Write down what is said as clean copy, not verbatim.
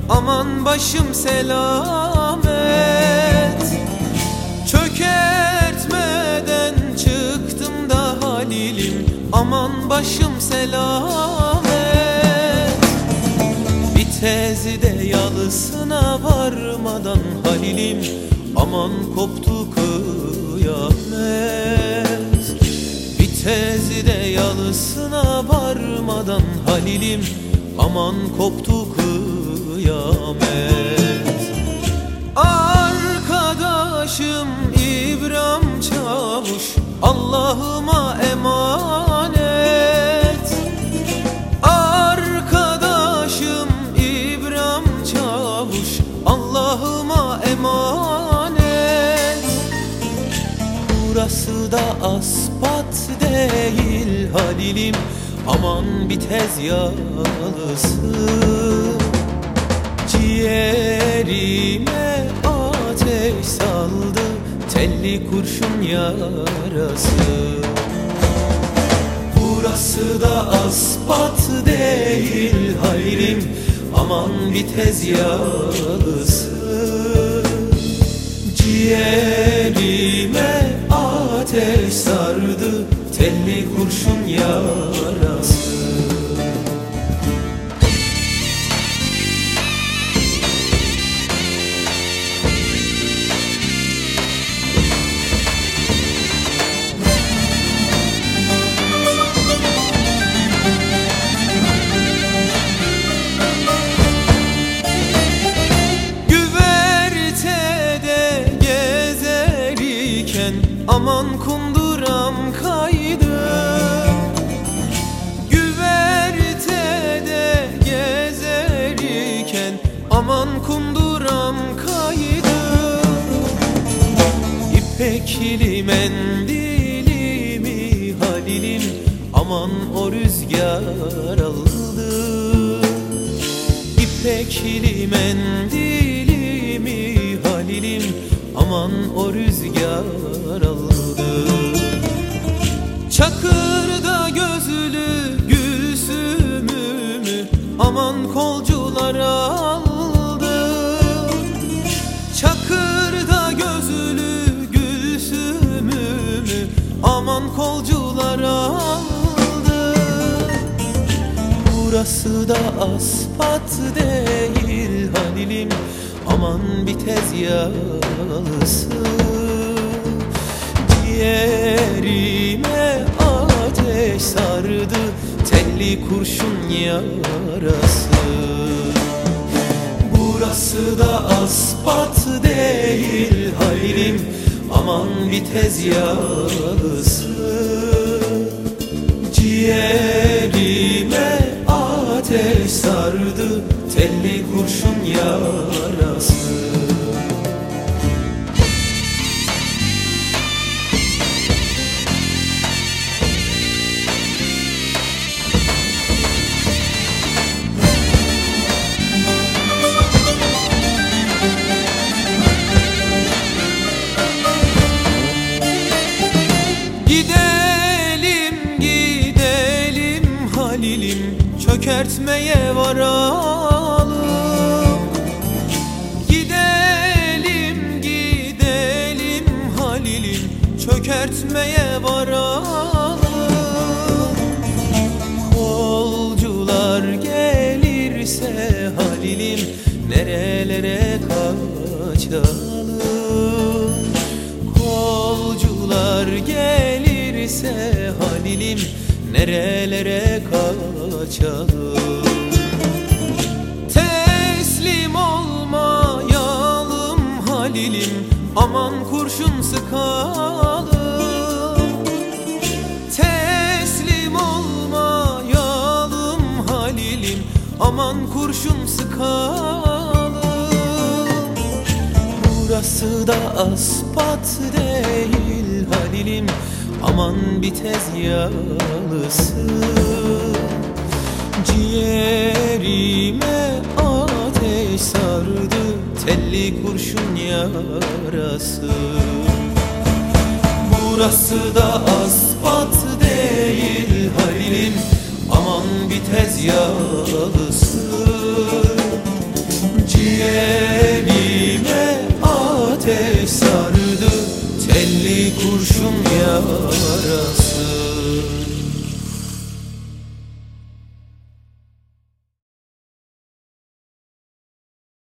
aman başım selamet. Çökertmeden çıktım da Halilim, aman başım selamet. Bir tezide yalısına varmadan Halilim, aman koptu kıyamet. Bir tezide yalısına varmadan Halilim, aman koptu kıyamet. Arkadaşım İbrahim Çavuş, Allah'ıma emanet. Arkadaşım İbrahim Çavuş, Allah'ıma emanet. Burası da aspat değil Halilim, aman bir tez yalısı. Ciğerime ateş saldı telli kurşun yarası. Burası da aspat değil Halilim, aman bir tez yalısı. Ciğerime ateş sardı telli kurşun yarası. Aman kunduram kaydı. Güvertede gezerken aman kunduram kaydı. İpekli mendilimi Halilim, aman o rüzgar aldı. İpekli mendilimi Halilim, aman o rüzgar aldı. Çakırda gözlü Gülsüm'ümü aman kolcular aldı. Çakırda gözlü Gülsüm'ümü aman kolcular aldı. Burası da aspat değil Halilim, aman bir tez yalısı. Ciğerime ateş sardı telli kurşun yarası. Burası da aspat değil Halilim, aman bir tez yalısı. Ciğerime ateş sardı telli kurşun yarası. Gidelim gidelim Halilim, çökertmeye varalım. Gidelim gidelim Halilim, çökertmeye varalım. Kolcular gelirse Halilim, nerelere kaçalım. Kolcular gelirse Halilim, nerelere kaçalım. Teslim olmayalım Halilim, aman kurşun sıkalım. Teslim olmayalım Halilim, aman kurşun sıkalım. Burası da aspat değil Halilim, aman bir tez yalısı. Ciğerime ateş sardı telli kurşun yarası. Burası da aspat değil Halilim, aman bir tez yalısı. kurşun yarası.